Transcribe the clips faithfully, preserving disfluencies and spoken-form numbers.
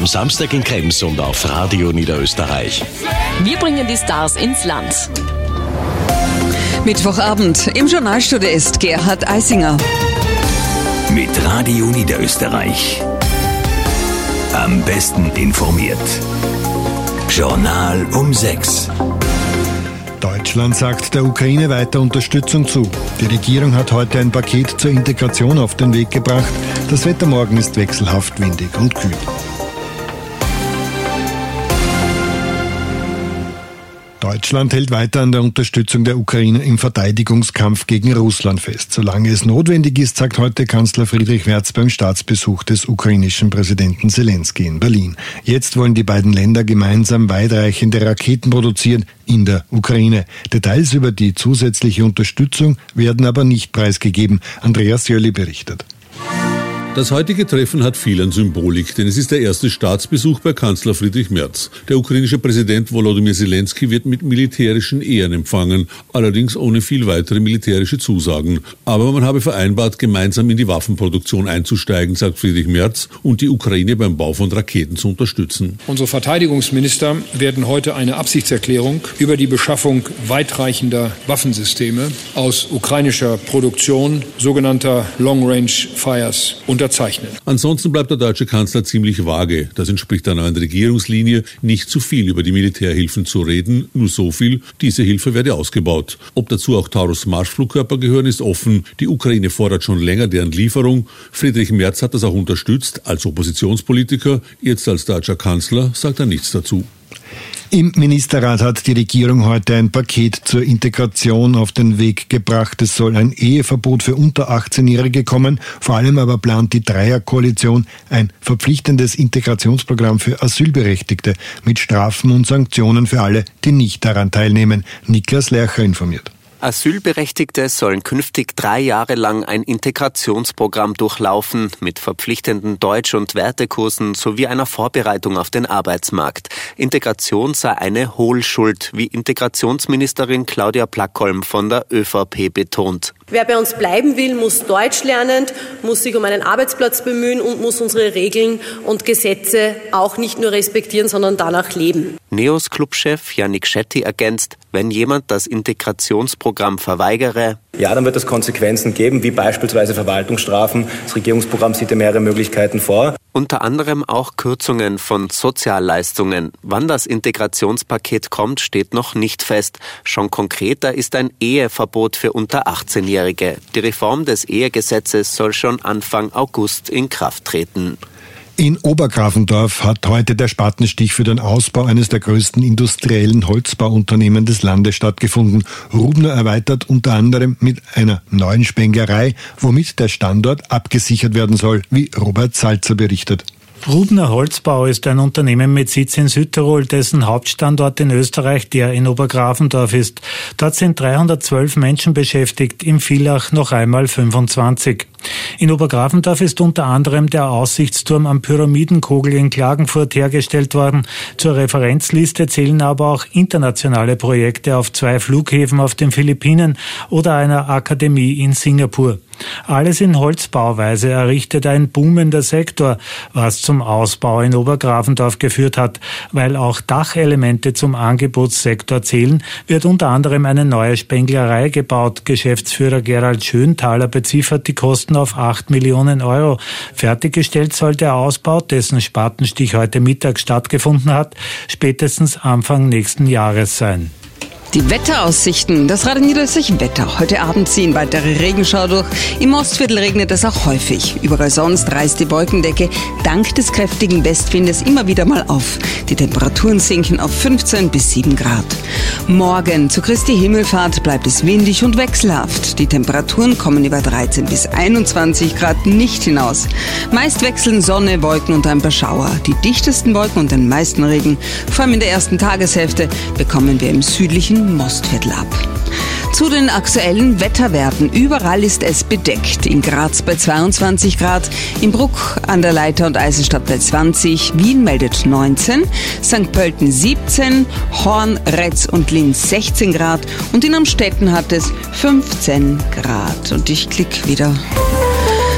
Am Samstag in Krems und auf Radio Niederösterreich. Wir bringen die Stars ins Land. Mittwochabend. Im Journalstudio ist Gerhard Eisinger. Mit Radio Niederösterreich. Am besten informiert. Journal um sechs. Deutschland sagt der Ukraine weiter Unterstützung zu. Die Regierung hat heute ein Paket zur Integration auf den Weg gebracht. Das Wetter morgen ist wechselhaft windig und kühl. Deutschland hält weiter an der Unterstützung der Ukraine im Verteidigungskampf gegen Russland fest. Solange es notwendig ist, sagt heute Kanzler Friedrich Merz beim Staatsbesuch des ukrainischen Präsidenten Selenskyj in Berlin. Jetzt wollen die beiden Länder gemeinsam weitreichende Raketen produzieren in der Ukraine. Details über die zusätzliche Unterstützung werden aber nicht preisgegeben. Andreas Jöli berichtet. Das heutige Treffen hat viel an Symbolik, denn es ist der erste Staatsbesuch bei Kanzler Friedrich Merz. Der ukrainische Präsident Volodymyr Selenskyj wird mit militärischen Ehren empfangen, allerdings ohne viel weitere militärische Zusagen. Aber man habe vereinbart, gemeinsam in die Waffenproduktion einzusteigen, sagt Friedrich Merz, und die Ukraine beim Bau von Raketen zu unterstützen. Unsere Verteidigungsminister werden heute eine Absichtserklärung über die Beschaffung weitreichender Waffensysteme aus ukrainischer Produktion, sogenannter Long-Range Fires, unterzeichnen. Ansonsten bleibt der deutsche Kanzler ziemlich vage. Das entspricht der neuen Regierungslinie, nicht zu viel über die Militärhilfen zu reden, nur so viel, diese Hilfe werde ausgebaut. Ob dazu auch Taurus-Marschflugkörper gehören, ist offen. Die Ukraine fordert schon länger deren Lieferung. Friedrich Merz hat das auch unterstützt, als Oppositionspolitiker. Jetzt als deutscher Kanzler sagt er nichts dazu. Im Ministerrat hat die Regierung heute ein Paket zur Integration auf den Weg gebracht. Es soll ein Eheverbot für unter achtzehnjährige kommen. Vor allem aber plant die Dreierkoalition ein verpflichtendes Integrationsprogramm für Asylberechtigte mit Strafen und Sanktionen für alle, die nicht daran teilnehmen. Niklas Lercher informiert. Asylberechtigte sollen künftig drei Jahre lang ein Integrationsprogramm durchlaufen mit verpflichtenden Deutsch- und Wertekursen sowie einer Vorbereitung auf den Arbeitsmarkt. Integration sei eine Hohlschuld, wie Integrationsministerin Claudia Plackholm von der ÖVP betont. Wer bei uns bleiben will, muss Deutsch lernen, muss sich um einen Arbeitsplatz bemühen und muss unsere Regeln und Gesetze auch nicht nur respektieren, sondern danach leben. NEOS-Clubchef Yannick Shetty ergänzt, wenn jemand das Integrationsprogramm verweigere, ja, dann wird es Konsequenzen geben, wie beispielsweise Verwaltungsstrafen. Das Regierungsprogramm sieht ja mehrere Möglichkeiten vor. Unter anderem auch Kürzungen von Sozialleistungen. Wann das Integrationspaket kommt, steht noch nicht fest. Schon konkreter ist ein Eheverbot für unter achtzehnjährige. Die Reform des Ehegesetzes soll schon Anfang August in Kraft treten. In Obergrafendorf hat heute der Spatenstich für den Ausbau eines der größten industriellen Holzbauunternehmen des Landes stattgefunden. Rubner erweitert unter anderem mit einer neuen Spenglerei, womit der Standort abgesichert werden soll, wie Robert Salzer berichtet. Rubner Holzbau ist ein Unternehmen mit Sitz in Südtirol, dessen Hauptstandort in Österreich der in Obergrafendorf ist. Dort sind dreihundertzwölf Menschen beschäftigt, im Villach noch einmal fünfundzwanzig. In Obergrafendorf ist unter anderem der Aussichtsturm am Pyramidenkogel in Klagenfurt hergestellt worden. Zur Referenzliste zählen aber auch internationale Projekte auf zwei Flughäfen auf den Philippinen oder einer Akademie in Singapur. Alles in Holzbauweise errichtet ein boomender Sektor, was zum Ausbau in Obergrafendorf geführt hat. Weil auch Dachelemente zum Angebotssektor zählen, wird unter anderem eine neue Spenglerei gebaut. Geschäftsführer Gerald Schönthaler beziffert die Kosten auf acht Millionen Euro. Fertiggestellt soll der Ausbau, dessen Spatenstich heute Mittag stattgefunden hat, spätestens Anfang nächsten Jahres sein. Die Wetteraussichten. Das Radio Niederösterreich Wetter. Heute Abend ziehen weitere Regenschauer durch. Im Ostviertel regnet es auch häufig. Überall sonst reißt die Wolkendecke dank des kräftigen Westwindes immer wieder mal auf. Die Temperaturen sinken auf fünfzehn bis sieben Grad. Morgen zu Christi Himmelfahrt bleibt es windig und wechselhaft. Die Temperaturen kommen über dreizehn bis einundzwanzig Grad nicht hinaus. Meist wechseln Sonne, Wolken und ein paar Schauer. Die dichtesten Wolken und den meisten Regen, vor allem in der ersten Tageshälfte, bekommen wir im südlichen Mostviertel ab. Zu den aktuellen Wetterwerten. Überall ist es bedeckt. In Graz bei zweiundzwanzig Grad, in Bruck an der Leitha und Eisenstadt bei zwanzig, Wien meldet neunzehn, Sankt Pölten siebzehn, Horn, Retz und Linz sechzehn Grad und in Amstetten hat es fünfzehn Grad. Und ich klicke wieder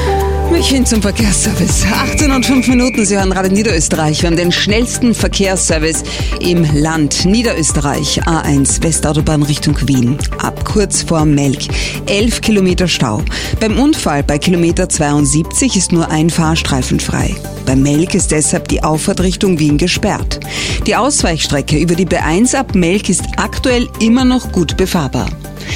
München zum Verkehrsservice. achtzehn und fünf Minuten, Sie hören Radio Niederösterreich. Wir haben den schnellsten Verkehrsservice im Land. Niederösterreich, A eins, Westautobahn Richtung Wien. Ab kurz vor Melk. elf Kilometer Stau. Beim Unfall bei Kilometer zweiundsiebzig ist nur ein Fahrstreifen frei. Bei Melk ist deshalb die Auffahrt Richtung Wien gesperrt. Die Ausweichstrecke über die B eins ab Melk ist aktuell immer noch gut befahrbar.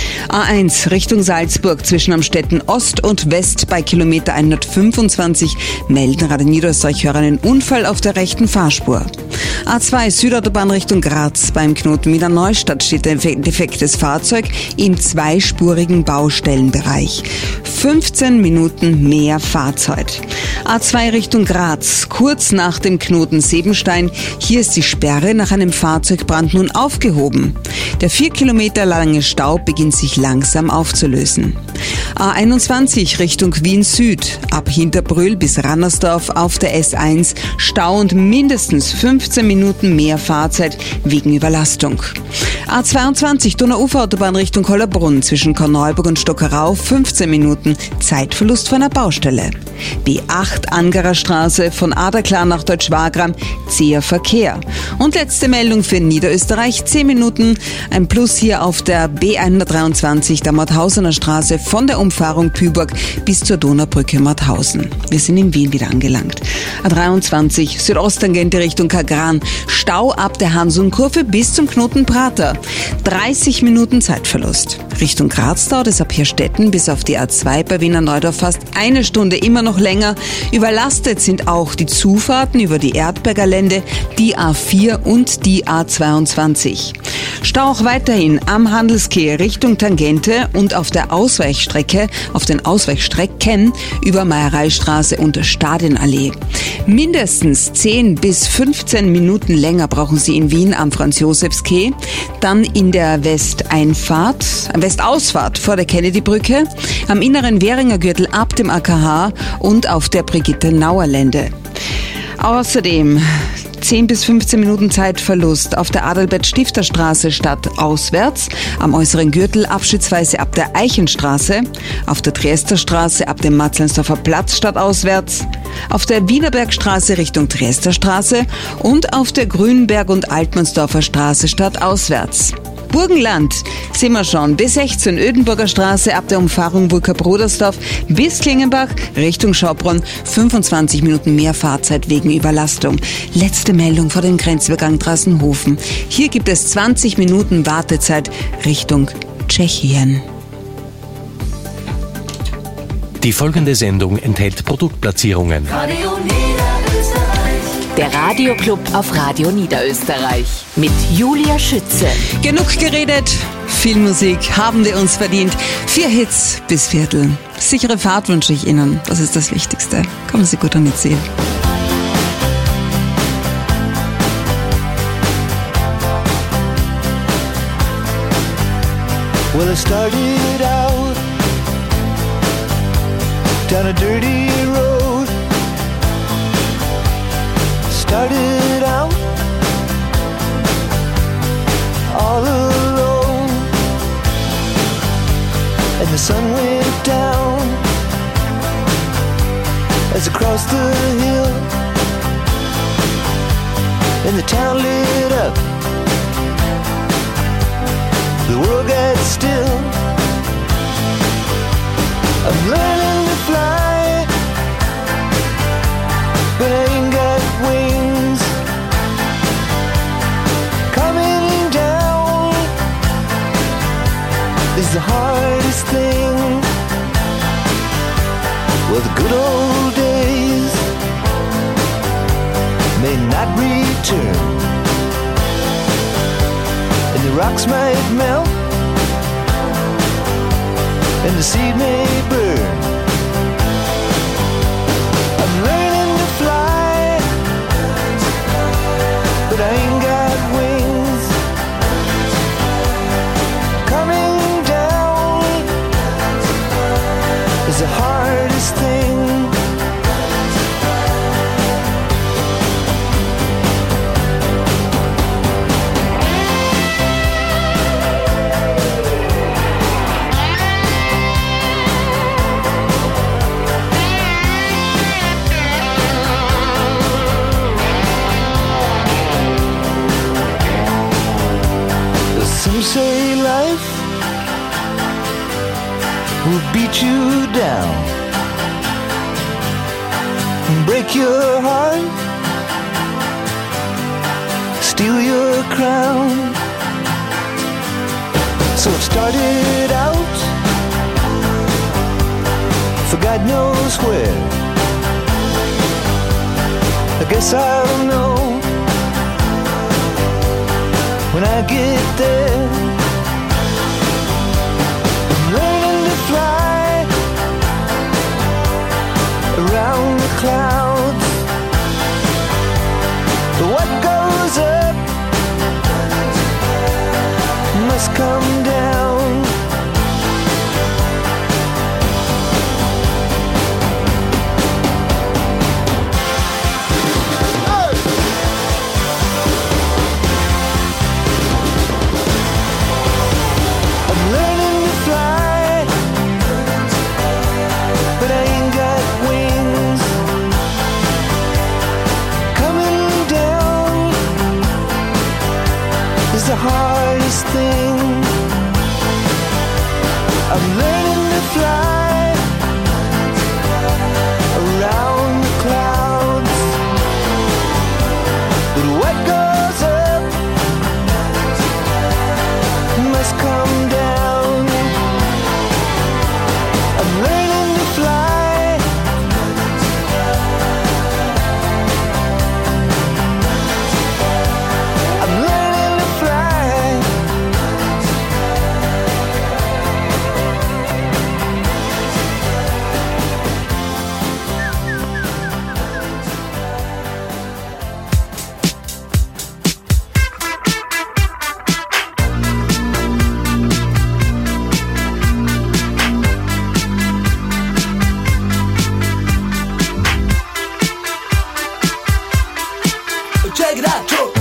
A eins Richtung Salzburg zwischen Amstetten Ost und West bei Kilometer hundertfünfundzwanzig melden Radio Niederösterreich-Hörer einen Unfall auf der rechten Fahrspur. A zwei Südautobahn Richtung Graz beim Knoten Wiener Neustadt steht ein defektes Fahrzeug im zweispurigen Baustellenbereich. fünfzehn Minuten mehr Fahrzeit. A zwei Richtung Graz, kurz nach dem Knoten Sebenstein. Hier ist die Sperre nach einem Fahrzeugbrand nun aufgehoben. Der vier Kilometer lange Stau beginnt sich langsam aufzulösen. A einundzwanzig Richtung Wien Süd, ab Hinterbrühl bis Rannersdorf auf der S eins, Stau und mindestens fünfzehn Minuten mehr Fahrzeit wegen Überlastung. A zweiundzwanzig Donauuferautobahn Richtung Hollerbrunn zwischen Korneuburg und Stockerau, fünfzehn Minuten Zeitverlust von einer Baustelle. B acht Angerer Straße von Aderklar nach Deutsch-Wagram, zäher Verkehr. Und letzte Meldung für Niederösterreich, zehn Minuten, ein Plus hier auf der B hundertdreiundzwanzig der Mauthausener Straße von der Umfahrung Püburg bis zur Donaubrücke Mauthausen. Wir sind in Wien wieder angelangt. A dreiundzwanzig Südosttangente Richtung Kagran, Stau ab der Hansunkurve bis zum Knoten Prater. dreißig Minuten Zeitverlust. Richtung Graz dauert es ab Hirstetten bis auf die A zwei bei Wiener Neudorf fast eine Stunde, immer noch länger. Überlastet sind auch die Zufahrten über die Erdberger Lände, die A vier und die A zweiundzwanzig. Stau auch weiterhin am Handelskeh Richtung Tangente und auf der Ausweichstrecke, auf den Ausweichstrecken über Meiereistraße und Stadienallee. Mindestens zehn bis fünfzehn Minuten länger brauchen Sie in Wien am Franz-Josefs-Quai, dann in der Westeinfahrt, Westausfahrt vor der Kennedy-Brücke, am inneren Währinger Gürtel ab dem A K H und auf der Brigitte-Nauer-Lände. Außerdem zehn bis fünfzehn Minuten Zeitverlust auf der Adalbert-Stifter-Straße stadtauswärts, am äußeren Gürtel abschnittsweise ab der Eichenstraße, auf der Triesterstraße ab dem Matzleinsdorfer Platz stadtauswärts, auf der Wienerbergstraße Richtung Triesterstraße und auf der Grünberg- und Altmannsdorfer Straße stadtauswärts. Burgenland sind wir schon. B sechzehn Ödenburger Straße ab der Umfahrung Vulker-Brodersdorf bis Klingenbach Richtung Schaubrunn. fünfundzwanzig Minuten mehr Fahrzeit wegen Überlastung. Letzte Meldung vor dem Grenzübergang Drassenhofen. Hier gibt es zwanzig Minuten Wartezeit Richtung Tschechien. Die folgende Sendung enthält Produktplatzierungen. Radio Der Radioclub auf Radio Niederösterreich mit Julia Schütze. Genug geredet, viel Musik haben wir uns verdient. Vier Hits bis Viertel. Sichere Fahrt wünsche ich Ihnen, das ist das Wichtigste. Kommen Sie gut an die Ziel. Well, I started out down a dirty road. Started out all alone, and the sun went down as I crossed the hill, and the town lit up. The world got still. I'm learning to fly, but I ain't got wings. Coming down is the hardest thing. Well, the good old days may not return, and the rocks might melt, and the seed may burn. I'm learning to fly, but I ain't got wings. Coming down is the hardest thing. Some say life will beat you down, break your heart, steal your crown. So it started out for God knows where. I guess I'll know when I get there. I'm learning to fly around the clouds. What goes up must come down. The hardest thing. I'm learning to fly around the clouds, but what goes up must come down. I'm learning to fly I'm learning to fly. Check it out, Joe.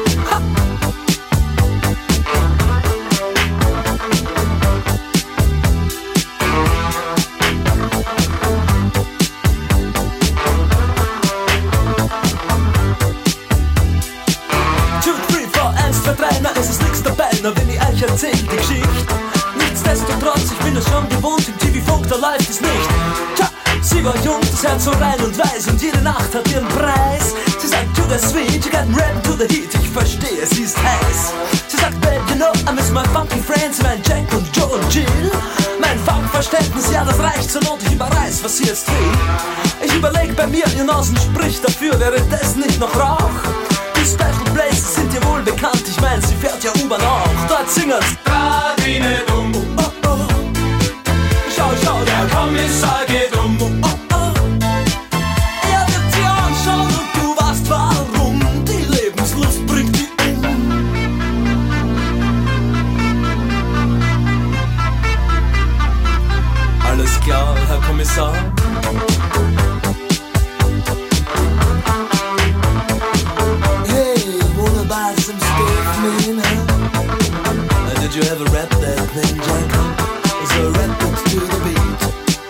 Es ist nix dabei, nur wenn ich euch erzähl die Geschichte. Nichtsdestotrotz, ich bin es schon gewohnt, im T V-Funk, da läuft es nicht. Tja, sie war jung, das Herz so rein und weiß und jede Nacht hat ihren Preis. Sie sagt, to the sweet, you got rap to the heat, ich verstehe, sie ist heiß. Sie sagt, babe, you know, I miss my funky friends, mein Jack und Joe und Jill. Mein Funkverständnis, ja, das reicht zur Not, ich überreiß, was sie jetzt will. Ich überleg bei mir, ihr Nasen spricht dafür, wäre das nicht noch Rauch? Special Places sind dir wohl bekannt, ich mein, sie fährt ja U-Bahn auch. Dort singen's Radine dumm, oh, oh. Schau, schau, der Kommissar geht um, oh, oh. Er wird sie anschauen und du weißt warum. Die Lebenslust bringt die um. Alles klar, Herr Kommissar. Did you ever rap that thing, Jack? So rap it to the beat.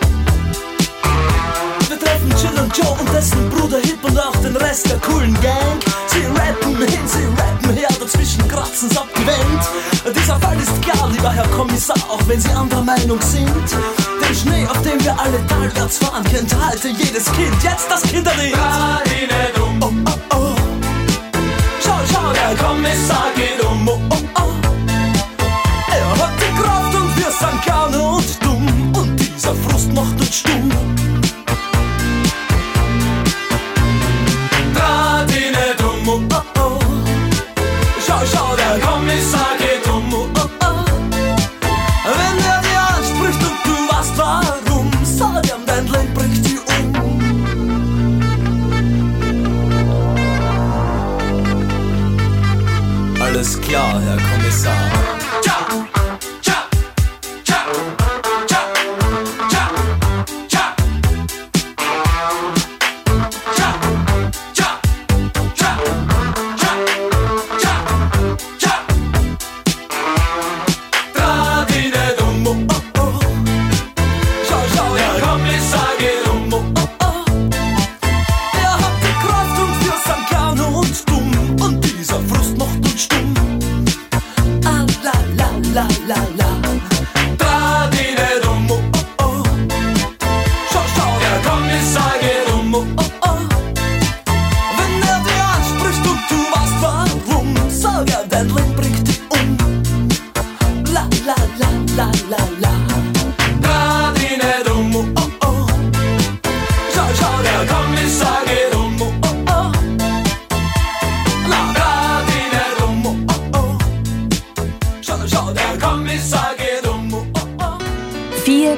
Wir treffen Jill und Joe und dessen Bruder Hip und auch den Rest der coolen Gang. Sie rappen hin, sie rappen her, dazwischen kratzen's abgewendet. Dieser Fall ist klar, lieber Herr Kommissar, auch wenn Sie anderer Meinung sind. Den Schnee, auf dem wir alle talwärts fahren, kennt heute jedes Kind. Jetzt das Kinderlied. Radine dumm, oh, oh, oh. Schau, schau, der Kommissar geht um, oh, oh, oh. Er hat die Kraft und wir sind gerne und dumm. Und dieser Frust macht uns stumm. Radine dumm, oh, oh, oh. Schau, schau, der Kommissar geht um, oh, oh, oh. Wenn er dir anspricht und du weißt warum, sag ihm, dein Leben bringt dich um. Alles klar, Herr Kommissar. Tja, tja, tja, tja, tja, tja. Tja, tja, tja, tja, tja, tja. Radine dumm, oh, oh, oh. Schau, schau, Herr Kommissar geht um, oh, oh, oh. Er hat die Kraft und wir sind gern und dumm. Und dieser Frust macht uns stumm. Allah.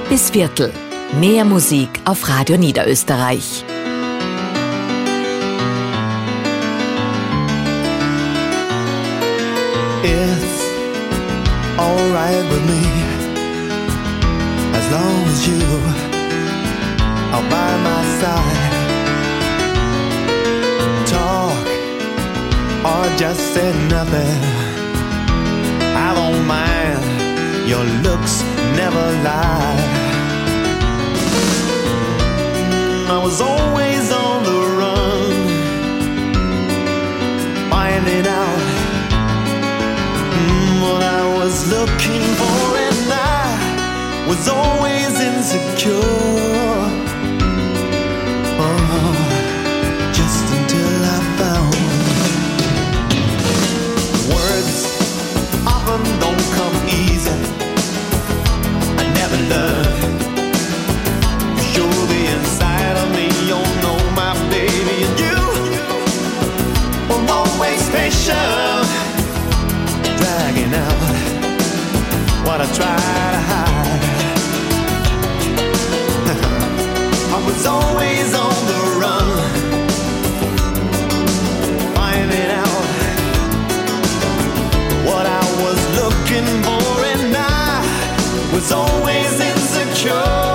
bis Viertel. Mehr Musik auf Radio Niederösterreich. It's alright with me, as long as you are by my side. Talk or just say nothing, I don't mind, your looks never lie. I was always on the run, finding out mm, what I was looking for, and I was always insecure. Oh, just until I found words often don't come easy. I never learned to show the inside of me. You know my baby, and you were always patient, dragging out what I try to hide. I was always on the run, finding out what I was looking for, and I was always insecure.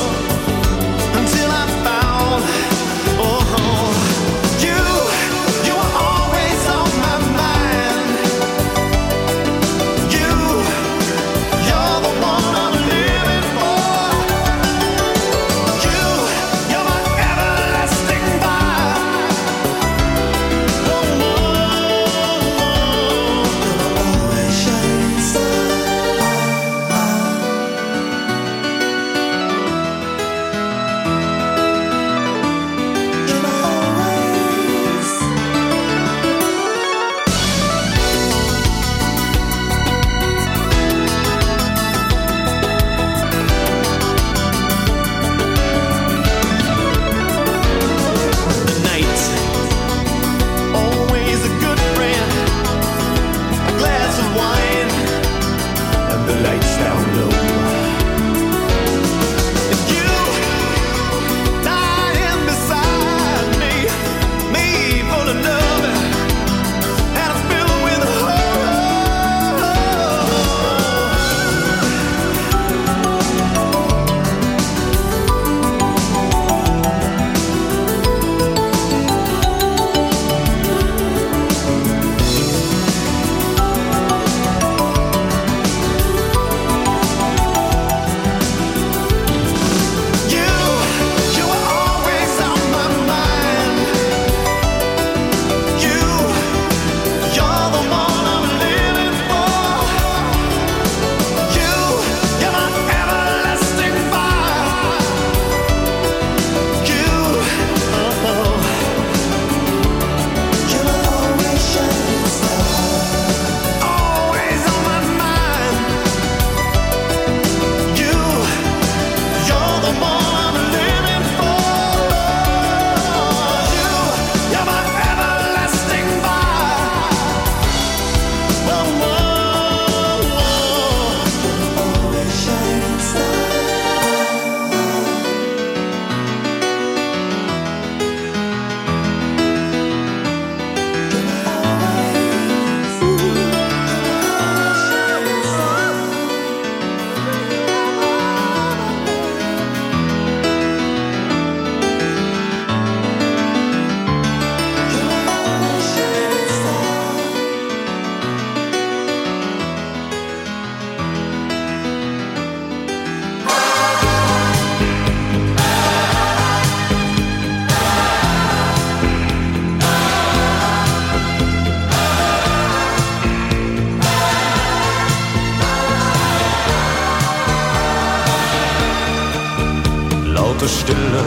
Stille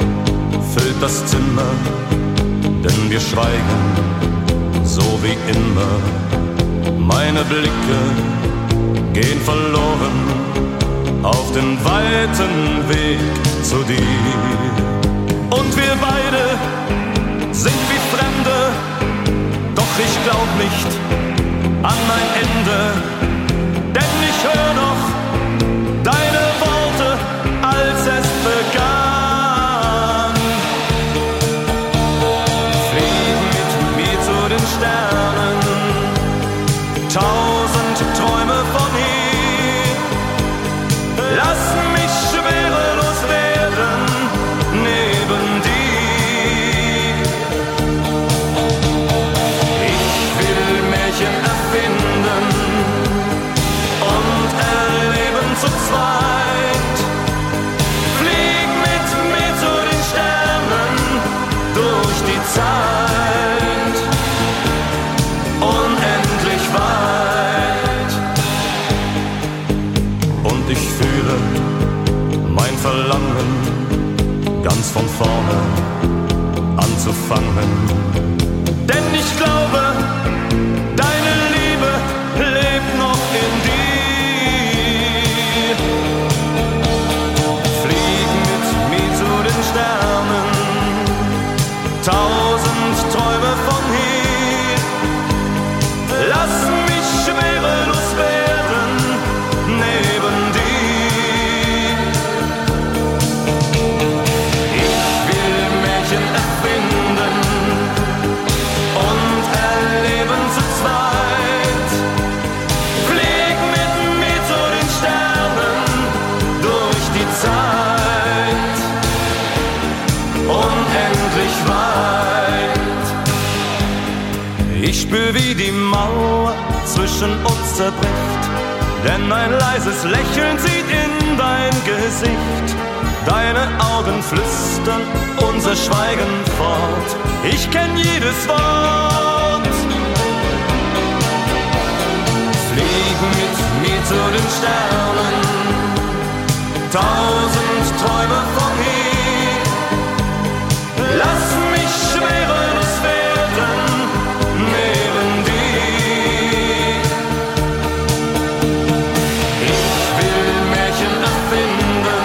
füllt das Zimmer, denn wir schweigen, so wie immer. Meine Blicke gehen verloren auf den weiten Weg zu dir. Und wir beide sind wie Fremde, doch ich glaub nicht an mein Ende, denn ich hör noch deine Worte Sternen, tausend Träume von hier. Lass mich schwerelos werden neben dir. Ich will Märchen erfinden und erleben zu zweit. Flieg mit mir zu den Sternen durch die Zeit, unendlich weit. Und ich fühle mein Verlangen, ganz von vorne anzufangen. Denn ich glaube, deine Liebe lebt noch in dir. Flieg mit mir zu den Sternen, tausend Träume von hier. Lass mich schwerelos werden neben dir. Ich will Märchen erfinden und erleben zu zweit. Flieg mit mir zu den Sternen durch die Zeit, unendlich weit. Ich spür, wie die Mauer zwischen uns zerbricht, denn ein leises Lächeln zieht in dein Gesicht. Deine Augen flüstern unser Schweigen fort. Ich kenn jedes Wort. Flieg mit mir zu den Sternen, tausend Träume von hier. Lass mich schwerelos werden neben dir. Ich will Märchen erfinden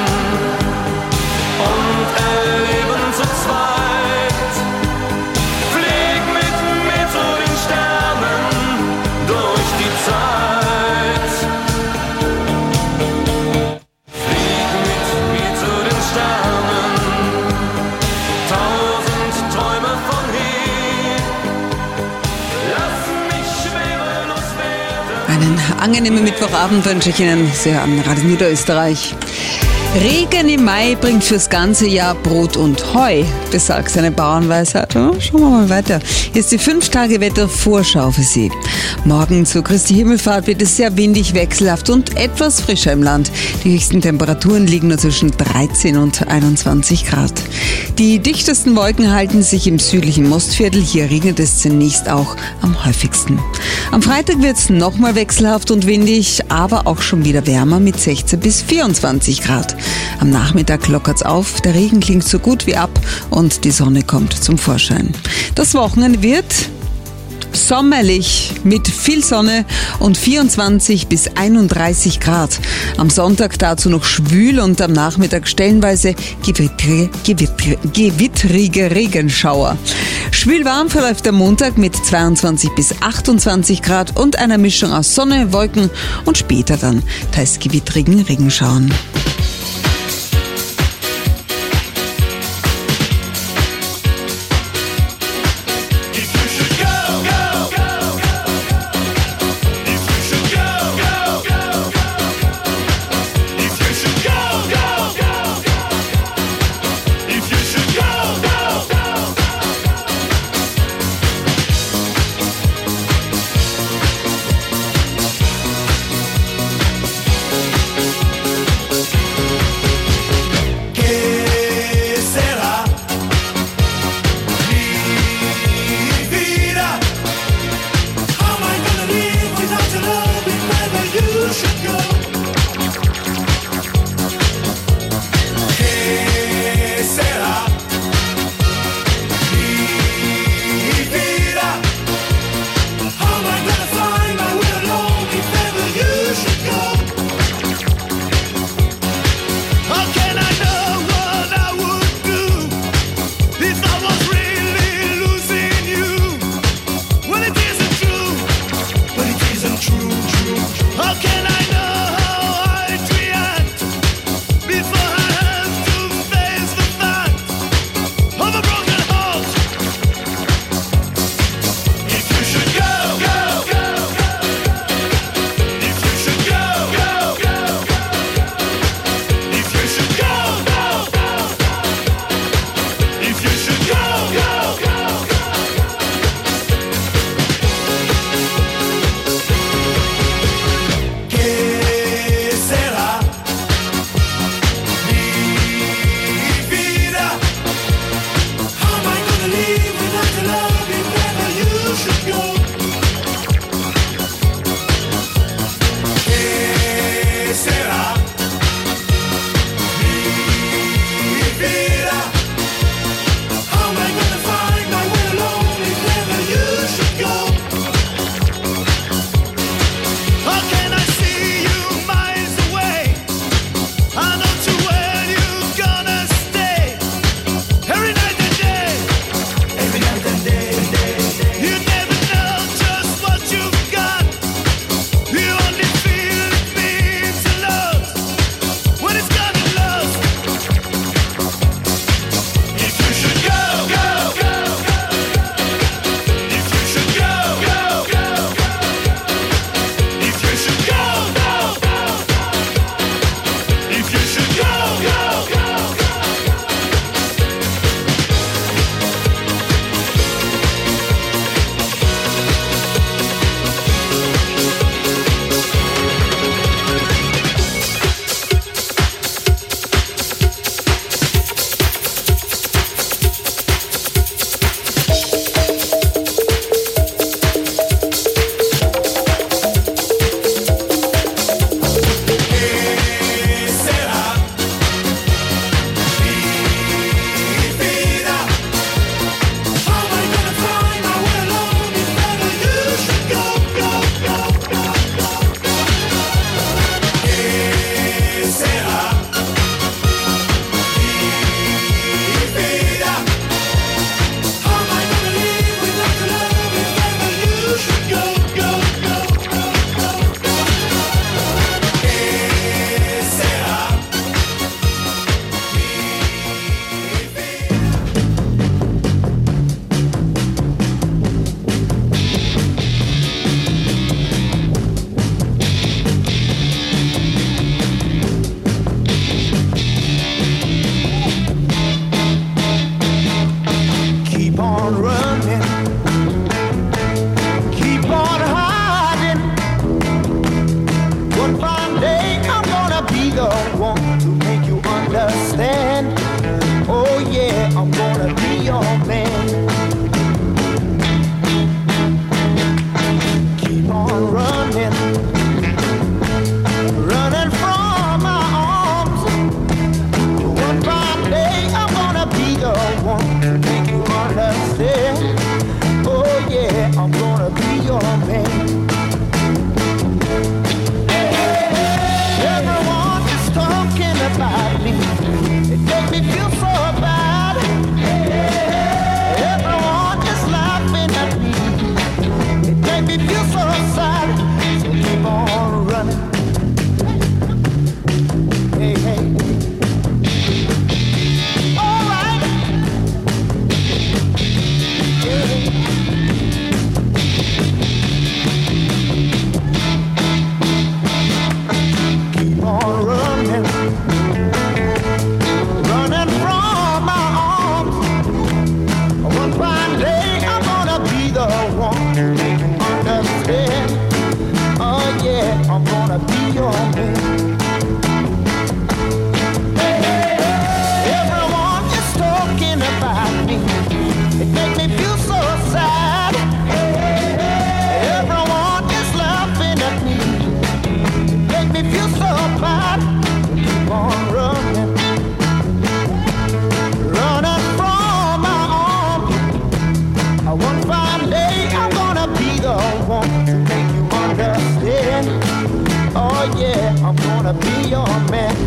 und erleben zu zweit. Flieg mit mir zu den Sternen durch die Zeit. Flieg mit mir zu den Sternen, tausend Träume von hier. Lass mich schwerelos werden. Einen angenehmen Mittwochabend wünsche ich Ihnen sehr an Radio Niederösterreich. Regen im Mai bringt fürs ganze Jahr Brot und Heu, besagt seine Bauernweisheit. Ja, schauen wir mal weiter. Hier ist die fünf Tage Wettervorschau für Sie. Morgen zur Christi Himmelfahrt wird es sehr windig, wechselhaft und etwas frischer im Land. Die höchsten Temperaturen liegen nur zwischen dreizehn und einundzwanzig Grad. Die dichtesten Wolken halten sich im südlichen Mostviertel. Hier regnet es zunächst auch am häufigsten. Am Freitag wird es nochmal wechselhaft und windig, aber auch schon wieder wärmer mit sechzehn bis vierundzwanzig Grad. Am Nachmittag lockert's auf, der Regen klingt so gut wie ab und die Sonne kommt zum Vorschein. Das Wochenende wird sommerlich mit viel Sonne und vierundzwanzig bis einunddreißig Grad. Am Sonntag dazu noch schwül und am Nachmittag stellenweise gewittrige, gewittrige, gewittrige Regenschauer. Schwülwarm verläuft der Montag mit zweiundzwanzig bis achtundzwanzig Grad und einer Mischung aus Sonne, Wolken und später dann teils gewittrigen Regenschauern. wanna be your man. Everyone is talking about me. It makes me feel so bad. Everyone is laughing at me. It makes me feel so sad. So keep on running. Hey, hey. All right. Yeah. Keep on running. Running from my arms. One fine day I'm gonna be the one to make you understand. Oh yeah, I'm gonna be your man. Everyone is talking about me. It makes me feel so sad. Everyone is laughing at me. It makes me feel so bad. Keep on running. Running from my arms. One fine day I'm gonna be the one to make you understand. Oh yeah, I'm gonna be your man.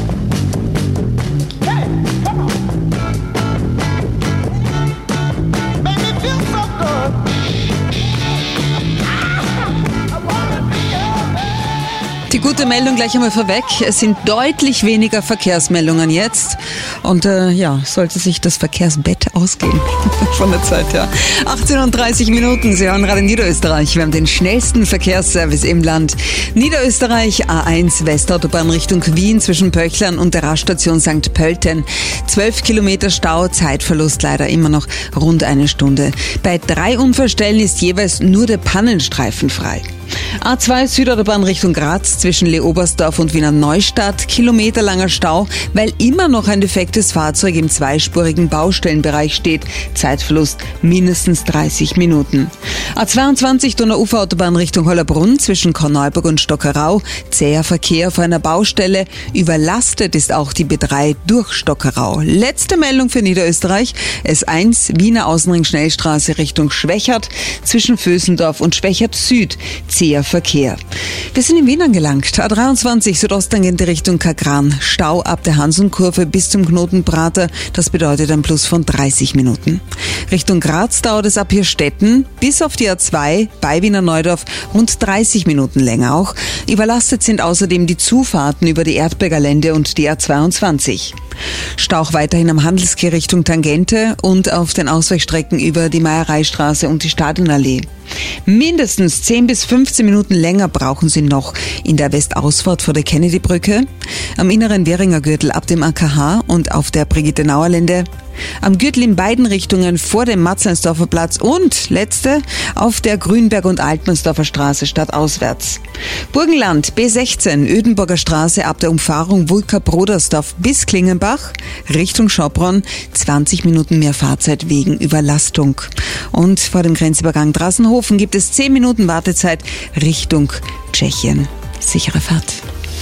Hey, come on. Make me feel so good. I wanna be your man. Die gute Meldung gleich einmal vorweg. Es sind deutlich weniger Verkehrsmeldungen jetzt. Und äh, ja, sollte sich das Verkehrsbett ausgehen von der Zeit her. achtzehn und dreißig Minuten, Sie hören gerade in Niederösterreich. Wir haben den schnellsten Verkehrsservice im Land. Niederösterreich A eins Westautobahn Richtung Wien zwischen Pöchlern und der Raststation Sankt Pölten. zwölf Kilometer Stau, Zeitverlust leider immer noch rund eine Stunde. Bei drei Unfallstellen ist jeweils nur der Pannenstreifen frei. A zwei Südautobahn Richtung Graz zwischen Leobersdorf und Wiener Neustadt, kilometerlanger Stau, weil immer noch ein defektes Fahrzeug im zweispurigen Baustellenbereich steht. Zeitverlust mindestens dreißig Minuten. A zweiundzwanzig Donauuferautobahn Richtung Hollerbrunn zwischen Korneuburg und Stockerau, zäher Verkehr vor einer Baustelle. Überlastet ist auch die B drei durch Stockerau. Letzte Meldung für Niederösterreich. S eins Wiener Außenring Schnellstraße Richtung Schwächert zwischen Vösendorf und Schwächert Süd. Zäher Verkehr. Wir sind in Wien angelangt. A dreiundzwanzig südostangente Richtung Kagran. Stau ab der Hansenkurve bis zum Knoten Prater. Das bedeutet ein Plus von dreißig Minuten. Richtung Graz dauert es ab Hirstetten bis auf die A zwei bei Wiener Neudorf rund dreißig Minuten länger auch. Überlastet sind außerdem die Zufahrten über die Erdberger Lände und die A zweiundzwanzig. Stau auch weiterhin am Handelskir Richtung Tangente und auf den Ausweichstrecken über die Meiereistraße und die Stadionallee. Mindestens zehn bis fünfzehn Minuten länger brauchen Sie noch in der Westausfahrt vor der Kennedy-Brücke, am inneren Währinger Gürtel ab dem A K H und auf der Brigitte-Nauer-Lände, am Gürtel in beiden Richtungen vor dem Matzleinsdorfer Platz und letzte auf der Grünberg- und Altmannsdorfer Straße stadtauswärts. Burgenland B sechzehn Ödenburger Straße ab der Umfahrung Wulka-Brodersdorf bis Klingenbach Richtung Schopron, zwanzig Minuten mehr Fahrzeit wegen Überlastung. Und vor dem Grenzübergang Drassenhofen gibt es zehn Minuten Wartezeit Richtung Tschechien. Sichere Fahrt.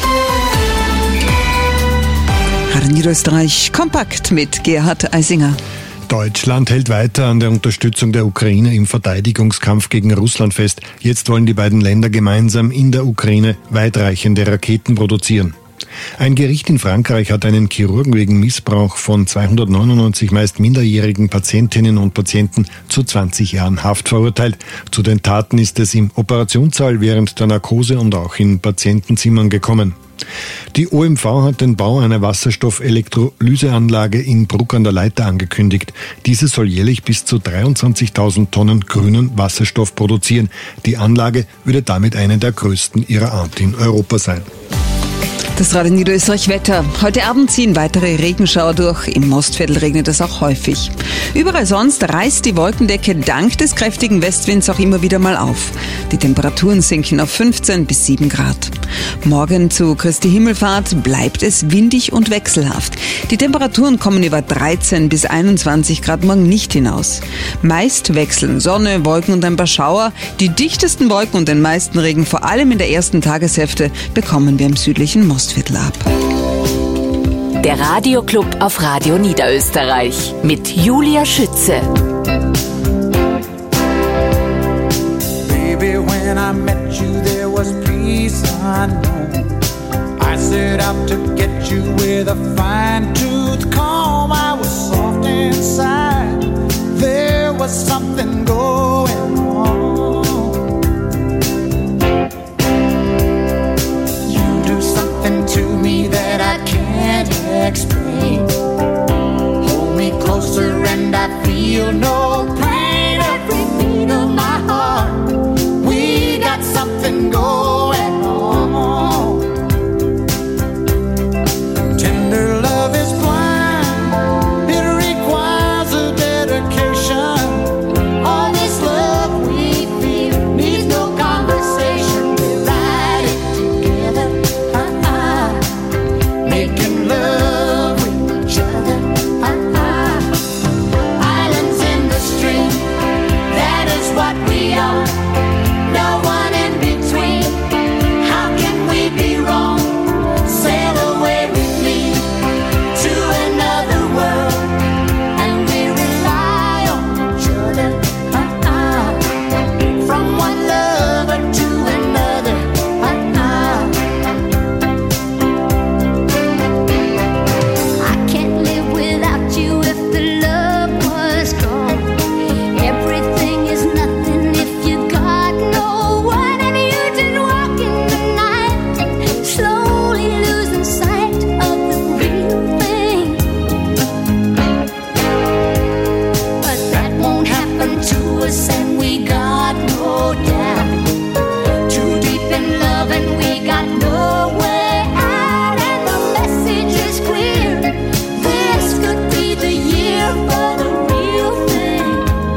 Radio Niederösterreich kompakt mit Gerhard Eisinger. Deutschland hält weiter an der Unterstützung der Ukraine im Verteidigungskampf gegen Russland fest. Jetzt wollen die beiden Länder gemeinsam in der Ukraine weitreichende Raketen produzieren. Ein Gericht in Frankreich hat einen Chirurgen wegen Missbrauch von zweihundertneunundneunzig meist minderjährigen Patientinnen und Patienten zu zwanzig Jahren Haft verurteilt. Zu den Taten ist es im Operationssaal während der Narkose und auch in Patientenzimmern gekommen. Die O M V hat den Bau einer Wasserstoffelektrolyseanlage in Bruck an der Leitha angekündigt. Diese soll jährlich bis zu dreiundzwanzigtausend Tonnen grünen Wasserstoff produzieren. Die Anlage würde damit eine der größten ihrer Art in Europa sein. Das Radio Niederösterreich Wetter. Heute Abend ziehen weitere Regenschauer durch. Im Mostviertel regnet es auch häufig. Überall sonst reißt die Wolkendecke dank des kräftigen Westwinds auch immer wieder mal auf. Die Temperaturen sinken auf fünfzehn bis sieben Grad. Morgen zu Christi Himmelfahrt bleibt es windig und wechselhaft. Die Temperaturen kommen über dreizehn bis einundzwanzig Grad morgen nicht hinaus. Meist wechseln Sonne, Wolken und ein paar Schauer. Die dichtesten Wolken und den meisten Regen, vor allem in der ersten Tageshälfte, bekommen wir im südlichen Mostviertel ab. Der Radioclub auf Radio Niederösterreich mit Julia Schütze. Baby, when I met you, there was peace unknown. I set out to get you with a fine-tooth comb. I was soft inside. There was something going on. You do something to me that I can't explain. Hold me closer and I feel no pain. Every beat of my heart, we got something going on. Tender love is blind, it requires a dedication. All this love we feel needs no conversation. We ride it together, uh-uh. Making love with each other, uh-uh. Islands in the stream, that is what we are. No one in between. How can we be wrong? Sail away with me to another world, and we rely on each other, uh-uh. From one lover to another, uh-uh. I can't live without you if the love was gone. Everything is nothing if you got no one, and you just walk in the night, slowly losing sight of the real thing. But that won't happen to us, and we got no doubt. Too deep in love, and we got no way out, and the message is clear. This could be the year for the real thing.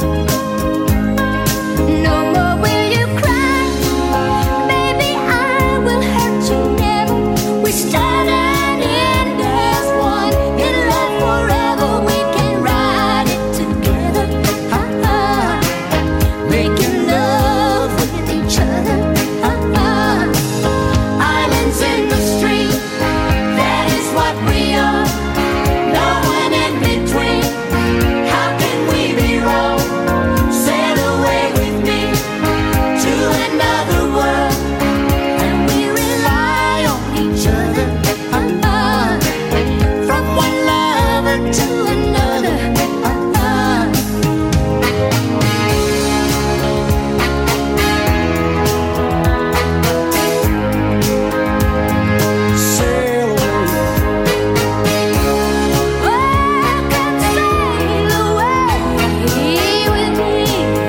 No more will you cry, baby, I will hurt you never. We start and end as one, in love forever. We can ride it together, uh-uh. Making love with each other, uh-uh. Islands in the stream, that is what we are. No one in between. How can we be wrong? Sail away with me to another world, and we rely on each other, uh-uh. From one lover to another, uh-uh. Sail away. Oh, come sail away with me.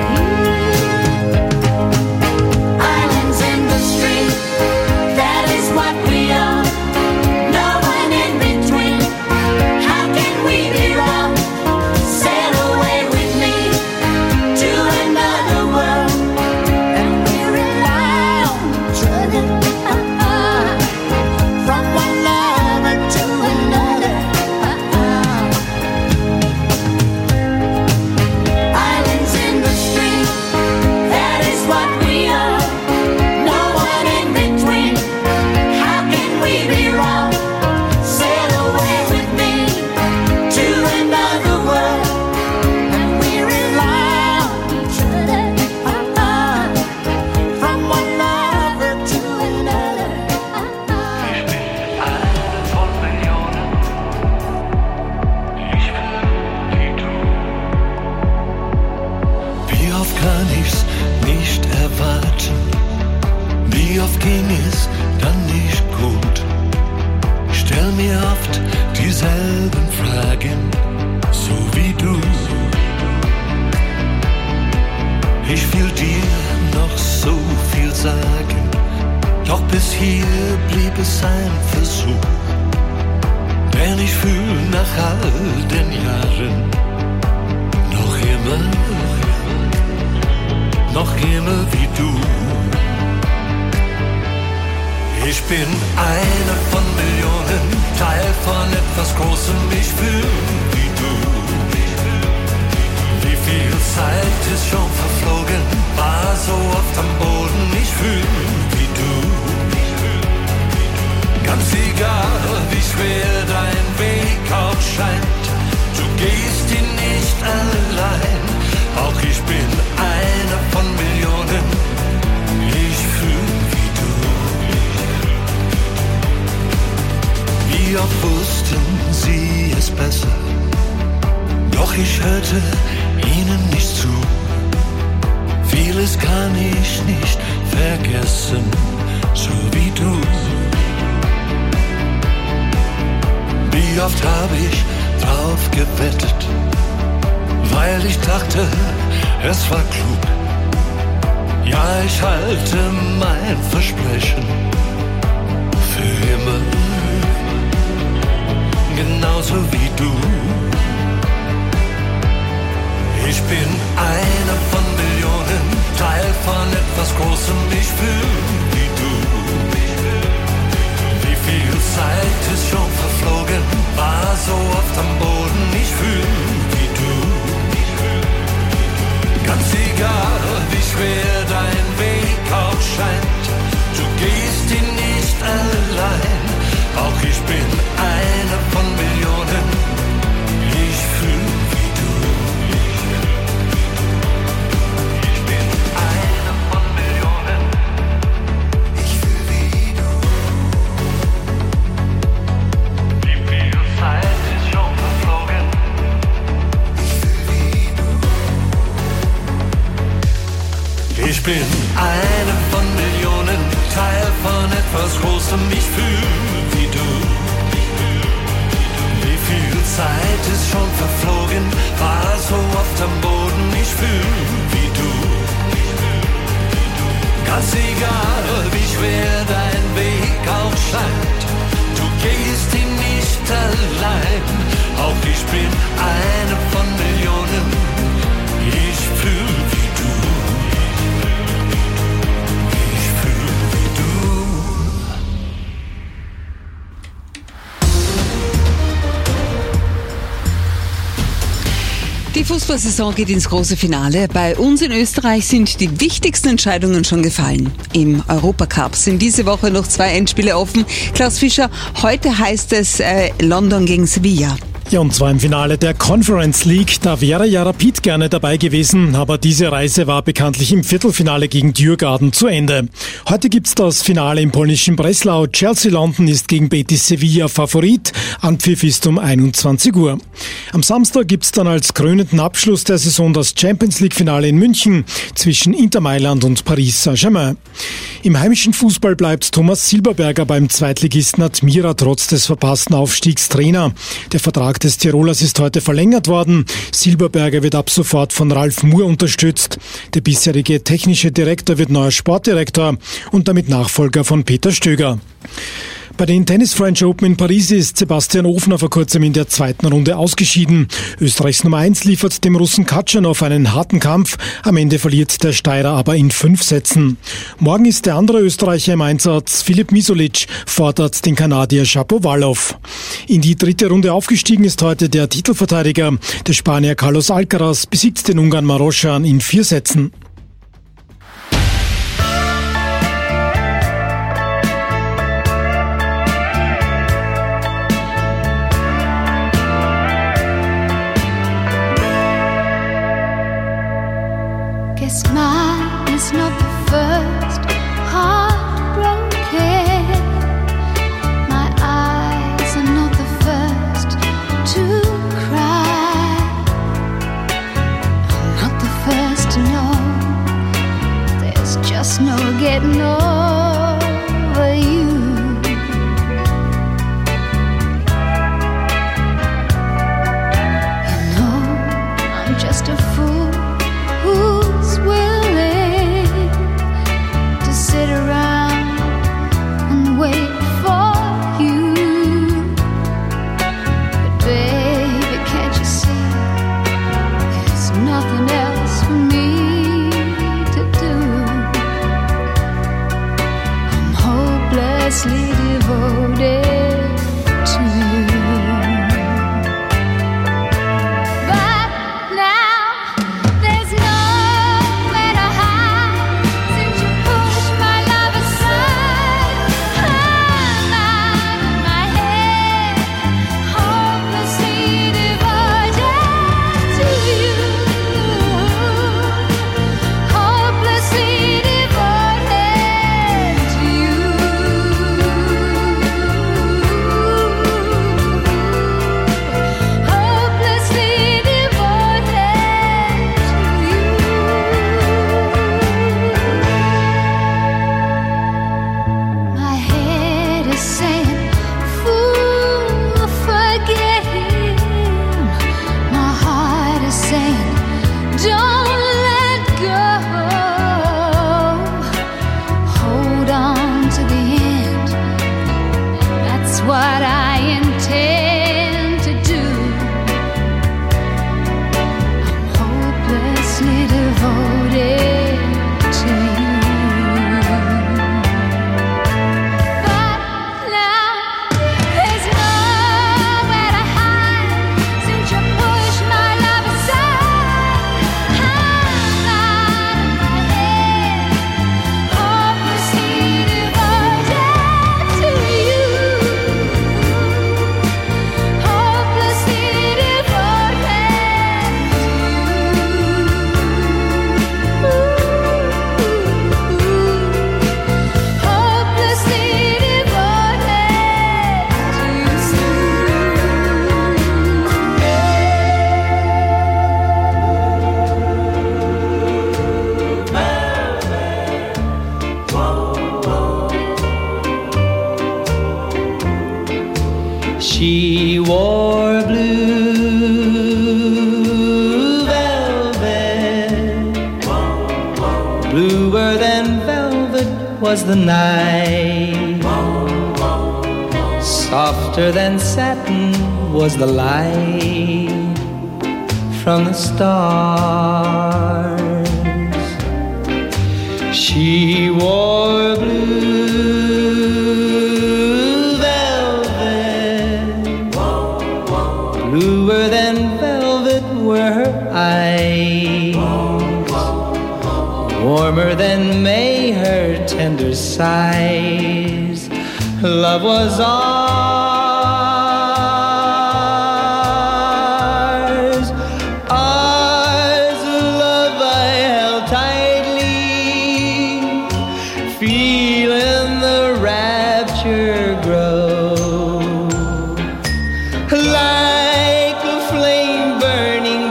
Islands in the stream, that is what we are. No one in between. How can we be wrong? Sail away with me to another world, and we rely on each other, uh-uh. From one lover to another, uh-uh. Islands in the stream, that is what we are. No one in between. How can we be wrong? Sail away with me to another world, and we rely on each other, uh-uh. From one lover to another, uh-uh. Eine von Millionen, ich will wie du. Wie oft kann ich's nicht erwarten? Wie oft ging es dann nicht gut? Ich stell mir oft dieselben Fragen, so wie du. Ich will dir noch so viel sagen, doch bis hier blieb es ein Versuch. Denn ich fühl nach all den Jahren noch immer, noch immer wie du. Ich bin einer von Millionen, Teil von etwas Großem, ich fühl wie du. Wie viel Zeit ist schon verflogen, war so oft am Boden, ich fühl wie du. Ganz egal, wie schwer dein Weg auch scheint, du gehst ihn nicht allein. Auch ich bin einer von Millionen, sie es besser. Doch ich hörte ihnen nicht zu. Vieles kann ich nicht vergessen, so wie du. Wie oft habe ich drauf gewettet, weil ich dachte, es war klug. Ja, ich halte mein Versprechen für immer, genauso wie du. Ich bin einer von Millionen, Teil von etwas Großem, ich fühl wie du. Wie viel Zeit ist schon verflogen, war so oft am Boden, ich fühl wie du. Ganz egal, wie schwer dein Weg auch scheint, du gehst ihn nicht allein. Auch ich bin einer von Millionen, ich fühl wie du. Ich bin einer von Millionen, ich fühl wie du. Wie viel Zeit ist schon verflogen, ich fühl wie du. Ich bin einer von Millionen, Teil von etwas Großem, ich fühl wie du. Wie viel Zeit ist schon verflogen, war so oft am Boden, ich fühl wie du. Ganz egal, wie schwer dein Weg auch scheint, du gehst ihn nicht allein. Auch ich bin einer von Millionen, ich fühl wie du. Die Fußballsaison geht ins große Finale. Bei uns in Österreich sind die wichtigsten Entscheidungen schon gefallen. Im Europacup sind diese Woche noch zwei Endspiele offen. Klaus Fischer, heute heißt es äh, London gegen Sevilla. Ja, und zwar im Finale der Conference League. Da wäre ja Rapid gerne dabei gewesen, aber diese Reise war bekanntlich im Viertelfinale gegen Djurgården zu Ende. Heute gibt's das Finale im polnischen Breslau. Chelsea London ist gegen Betis Sevilla Favorit. Anpfiff ist um einundzwanzig Uhr. Am Samstag gibt's dann als krönenden Abschluss der Saison das Champions League Finale in München zwischen Inter Mailand und Paris Saint-Germain. Im heimischen Fußball bleibt Thomas Silberberger beim Zweitligisten Admira trotz des verpassten Aufstiegs Trainer. Der Vertrag des Tirolers ist heute verlängert worden. Silberberger wird ab sofort von Ralf Moore unterstützt. Der bisherige technische Direktor wird neuer Sportdirektor und damit Nachfolger von Peter Stöger. Bei den Tennis French Open in Paris ist Sebastian Ofner vor kurzem in der zweiten Runde ausgeschieden. Österreichs Nummer eins liefert dem Russen Katschanov einen harten Kampf. Am Ende verliert der Steirer aber in fünf Sätzen. Morgen ist der andere Österreicher im Einsatz. Filip Misolic fordert den Kanadier Shapovalov. In die dritte Runde aufgestiegen ist heute der Titelverteidiger. Der Spanier Carlos Alcaraz besiegt den Ungarn Marozsan in vier Sätzen. Guess mine is not the first heartbroken. My eyes are not the first to cry. I'm not the first to know. There's just no getting over you. You know, I'm just a fool who's willing to sit around and wait for you. But baby, can't you see there's nothing else for me to do? I'm hopelessly devoted to you. Hopelessly devoted to you. She wore blue velvet, bluer than velvet was the night, softer than satin was the light from the stars. She wore blue velvet, bluer than velvet were her eyes, warmer than May her tender sighs. Love was ours, ours, love I held tightly, feeling the rapture grow, like a flame burning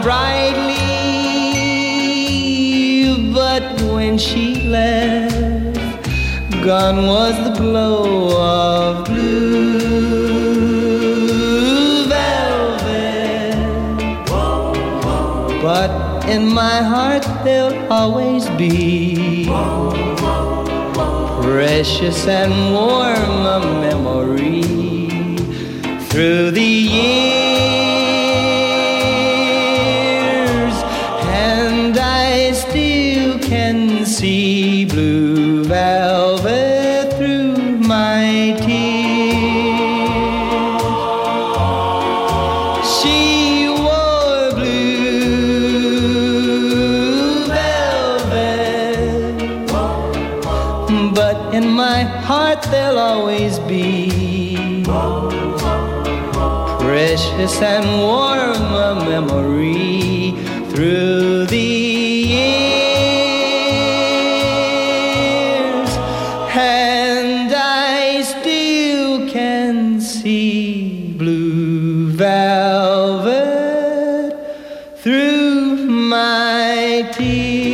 brightly. But when she left, gone was the glow of blue velvet. But in my heart there'll always be precious and warm a memory through the years, and I still can see blue velvet through my tears. She wore blue velvet, but in my heart there'll always be precious and warm a memory through the years, and I still can see blue velvet through my tears.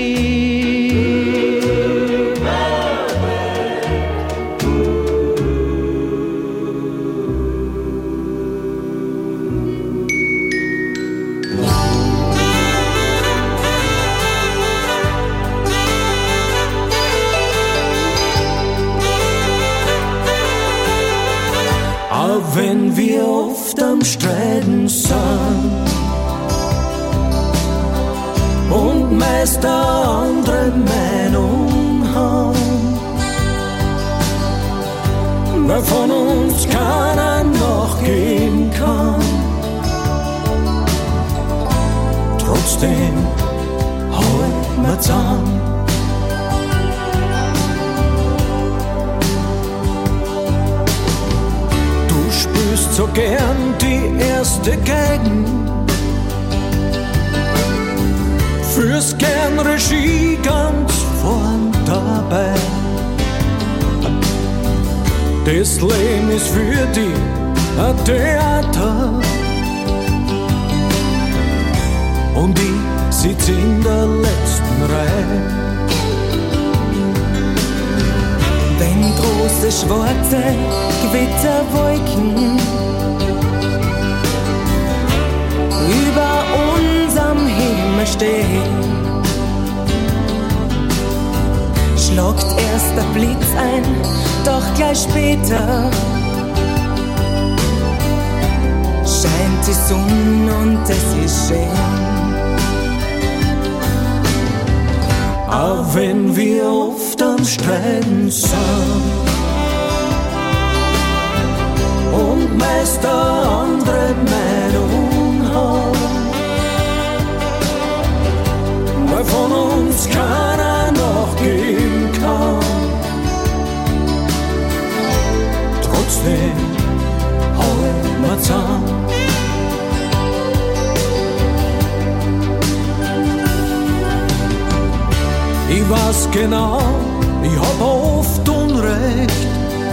Auch wenn wir oft am Streiten sind und meist eine andere Meinung haben, wer von uns keiner nachgeben kann, trotzdem halten wir zusammen. So gern die erste Geigen, führst gern Regie ganz vorn dabei. Das Leben ist für dich ein Theater und ich sitz in der letzten Reihe. Wenn große schwarze Gewitterwolken über unserem Himmel stehen, schlagt erst der Blitz ein, doch gleich später scheint die Sonne und es ist schön. Auch wenn wir oft am Streiten sind und meist eine andere Meinung haben, weil von uns keiner nachgeben kann, trotzdem halten wir zusammen. Ich weiß genau, ich hab oft Unrecht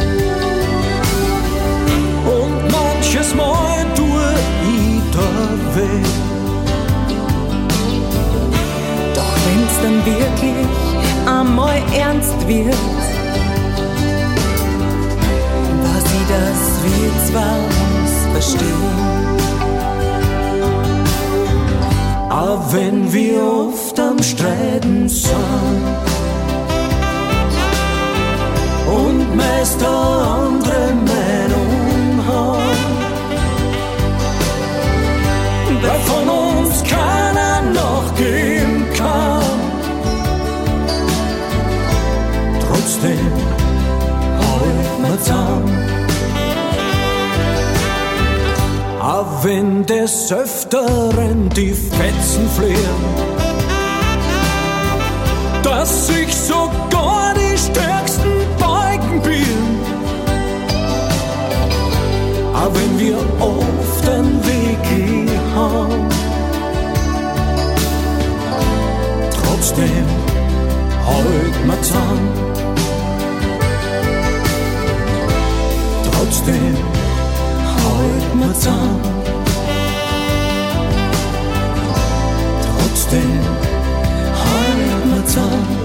und manches Mal tue ich da weh. Doch wenn's dann wirklich einmal ernst wird, weiß ich, dass wir zwar uns verstehen. Auch wenn wir oft am Streiten sind und meist eine andere Meinung haben, weil von uns keiner nachgeben kann. Trotzdem halten wir zusammen. Auch wenn des Öfteren die Fetzen fliehen, dass sich sogar die Stärksten beugen bilden. Auch wenn wir oft einen Weg haben, trotzdem halten wir zusammen. Trotzdem halten wir zusammen. Trotzdem halten wir zusammen.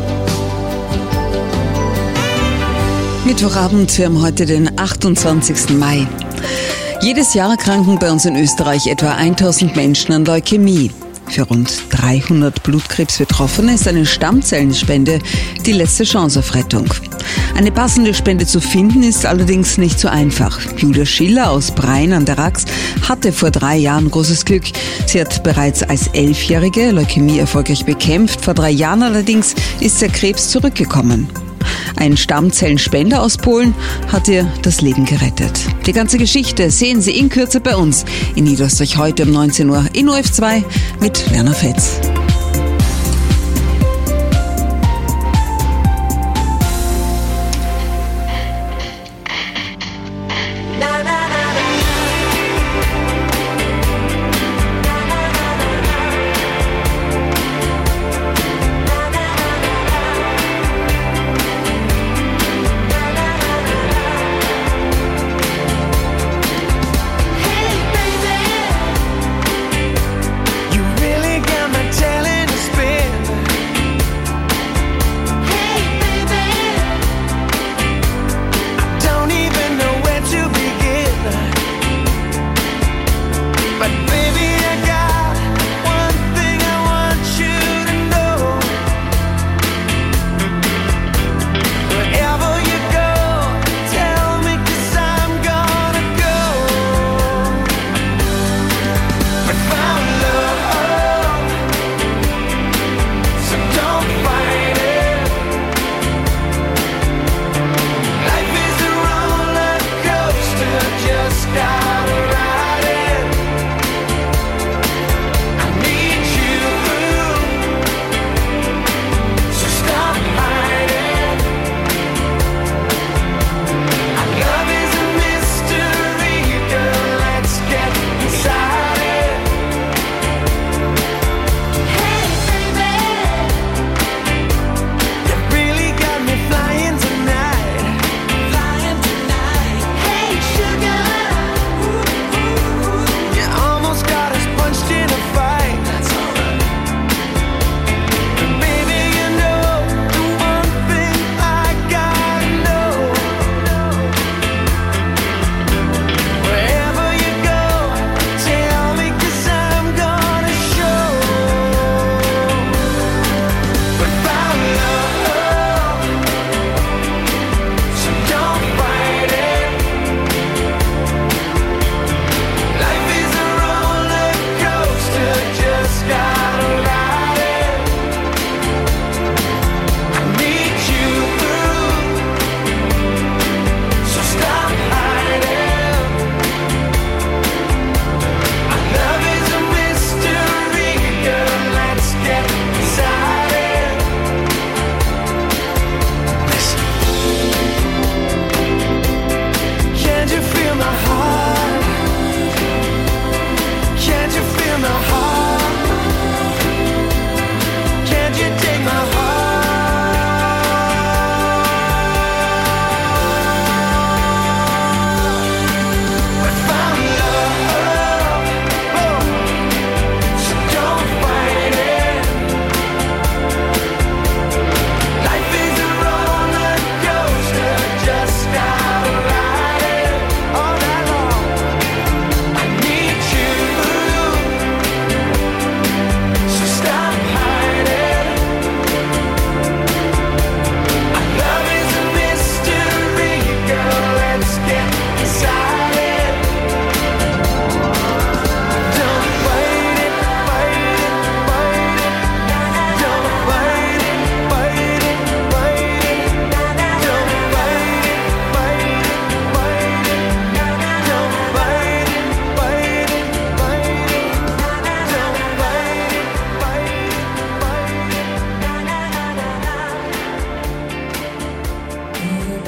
Mittwochabend, wir haben heute den achtundzwanzigsten Mai. Jedes Jahr erkranken bei uns in Österreich etwa tausend Menschen an Leukämie. Für rund dreihundert Blutkrebsbetroffene ist eine Stammzellenspende die letzte Chance auf Rettung. Eine passende Spende zu finden ist allerdings nicht so einfach. Julia Schiller aus Brein an der Rax hatte vor drei Jahren großes Glück. Sie hat bereits als Elfjährige Leukämie erfolgreich bekämpft. Vor drei Jahren allerdings ist der Krebs zurückgekommen. Ein Stammzellenspender aus Polen hat ihr das Leben gerettet. Die ganze Geschichte sehen Sie in Kürze bei uns in Niederösterreich heute um neunzehn Uhr in O F zwei mit Werner Fetz. You really got my time.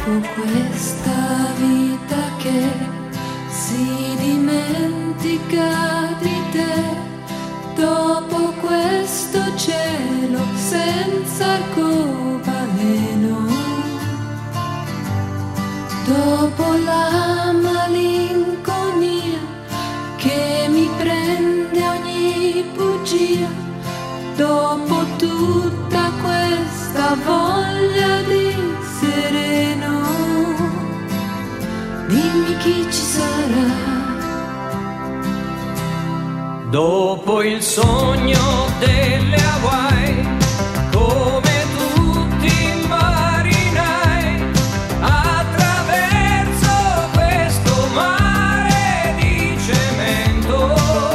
Dopo questa vita che si dimentica di te, dopo questo cielo senza arcobaleno, dopo la malinconia che mi prende ogni bugia, dopo tutta questa voglia di sereno, dimmi chi ci sarà. Dopo il sogno delle Hawaii, come tutti i marinai, attraverso questo mare di cemento,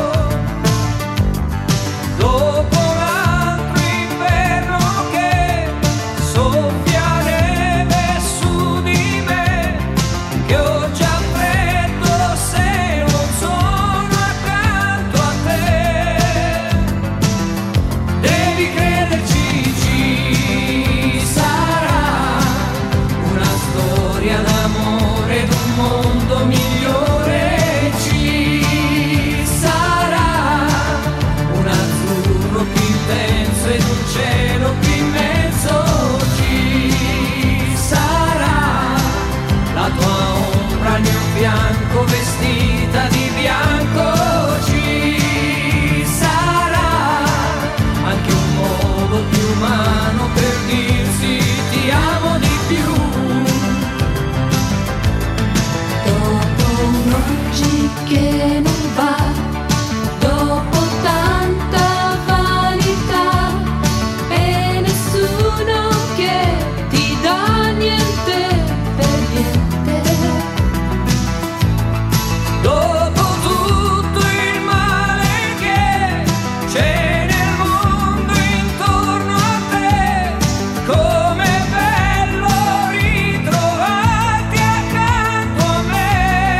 dopo l'altro inverno che soffia neve su di me, che ho già freddo se non sono accanto a te. Devi crederci, ci sarà una storia d'amore d'un mondo migliore, ci sarà un azzurro più intenso ed un cielo più immenso, ci sarà la tua ombra al mio fianco vestita di bianco, ci sarà anche un modo più umano per dirsi ti amo di più. Dopo un oggi che non va, dopo tanta vanità e nessuno che ti dà niente per niente, Dopo tutto il male che c'è nel mondo intorno a te, com'è bello ritrovarti accanto a me.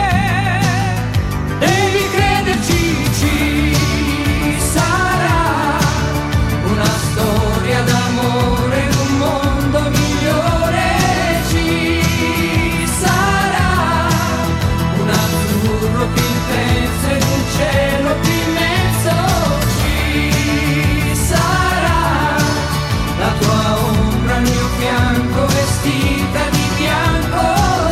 Devi crederci, ci sarà una storia d'amore d'un mondo migliore, ci sarà un azzurro più intenso ed un cielo più immenso, ci sarà la tua ombra al mio fianco vestita di bianco,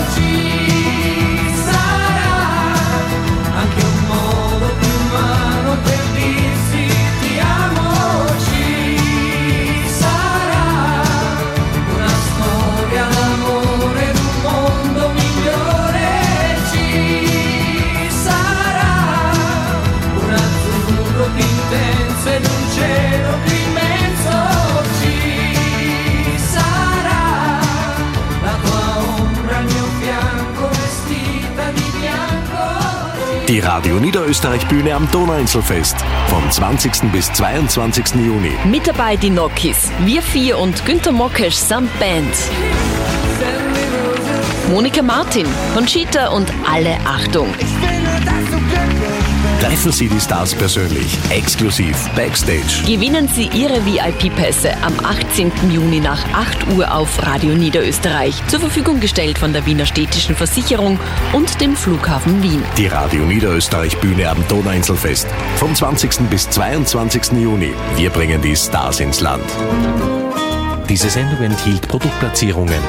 ci sarà anche un modo più umano per dirsi ti amo, ci sarà una storia d'amore d'un mondo migliore, ci sarà un azzurro più intenso ed un cielo più immenso, ci sarà la tua ombra al mio fianco vestita di bianco. Die Radio Niederösterreich-Bühne am Donauinselfest vom zwanzigsten bis zweiundzwanzigsten Juni. Mit dabei die Nokis, wir vier und Günter Mockesch samt Band. Monika Martin, Conchita und alle Achtung. Treffen Sie die Stars persönlich, exklusiv, Backstage. Gewinnen Sie Ihre V I P-Pässe am achtzehnten Juni nach acht Uhr auf Radio Niederösterreich. Zur Verfügung gestellt von der Wiener Städtischen Versicherung und dem Flughafen Wien. Die Radio Niederösterreich-Bühne am Donauinselfest vom zwanzigsten bis zweiundzwanzigsten Juni. Wir bringen die Stars ins Land. Diese Sendung enthielt Produktplatzierungen.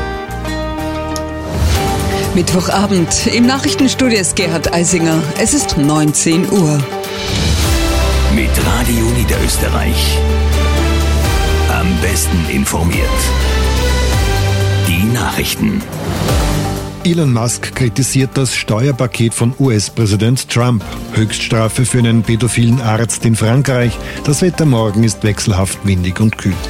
Mittwochabend im Nachrichtenstudio ist Gerhard Eisinger. Es ist neunzehn Uhr. Mit Radio Niederösterreich. Am besten informiert. Die Nachrichten. Elon Musk kritisiert das Steuerpaket von U S-Präsident Trump. Höchststrafe für einen pädophilen Arzt in Frankreich. Das Wetter morgen ist wechselhaft windig und kühl.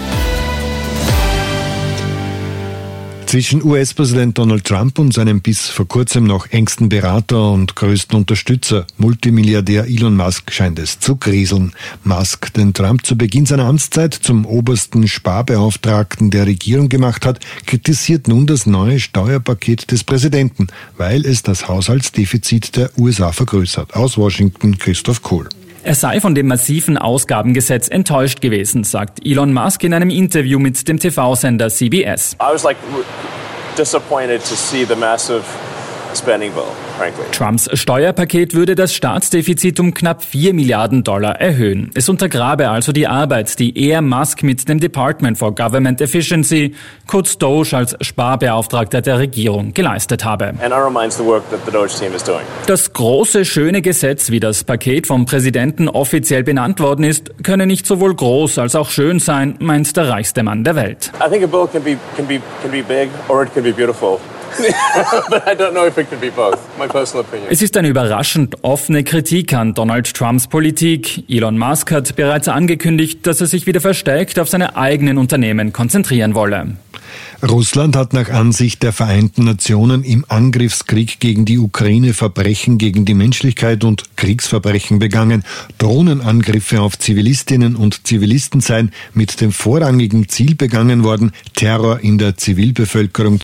Zwischen U S-Präsident Donald Trump und seinem bis vor kurzem noch engsten Berater und größten Unterstützer, Multimilliardär Elon Musk, scheint es zu kriseln. Musk, den Trump zu Beginn seiner Amtszeit zum obersten Sparbeauftragten der Regierung gemacht hat, kritisiert nun das neue Steuerpaket des Präsidenten, weil es das Haushaltsdefizit der U S A vergrößert. Aus Washington Christoph Kohl. Er sei von dem massiven Ausgabengesetz enttäuscht gewesen, sagt Elon Musk in einem Interview mit dem T V-Sender C B S. I was like disappointed to see the massive spending bill, frankly. Trumps Steuerpaket würde das Staatsdefizit um knapp vier Milliarden Dollar erhöhen. Es untergrabe also die Arbeit, die er Musk mit dem Department for Government Efficiency, kurz DOGE, als Sparbeauftragter der Regierung geleistet habe. And undermines the work that the DOGE team is doing. Das große, schöne Gesetz, wie das Paket vom Präsidenten offiziell benannt worden ist, könne nicht sowohl groß als auch schön sein, meint der reichste Mann der Welt. I think a bill can be can be can be big or it can be beautiful. But I don't know if it can be both. My personal opinion. Es ist eine überraschend offene Kritik an Donald Trumps Politik. Elon Musk hat bereits angekündigt, dass er sich wieder verstärkt auf seine eigenen Unternehmen konzentrieren wolle. Russland hat nach Ansicht der Vereinten Nationen im Angriffskrieg gegen die Ukraine Verbrechen gegen die Menschlichkeit und Kriegsverbrechen begangen. Drohnenangriffe auf Zivilistinnen und Zivilisten seien mit dem vorrangigen Ziel begangen worden, Terror in der Zivilbevölkerung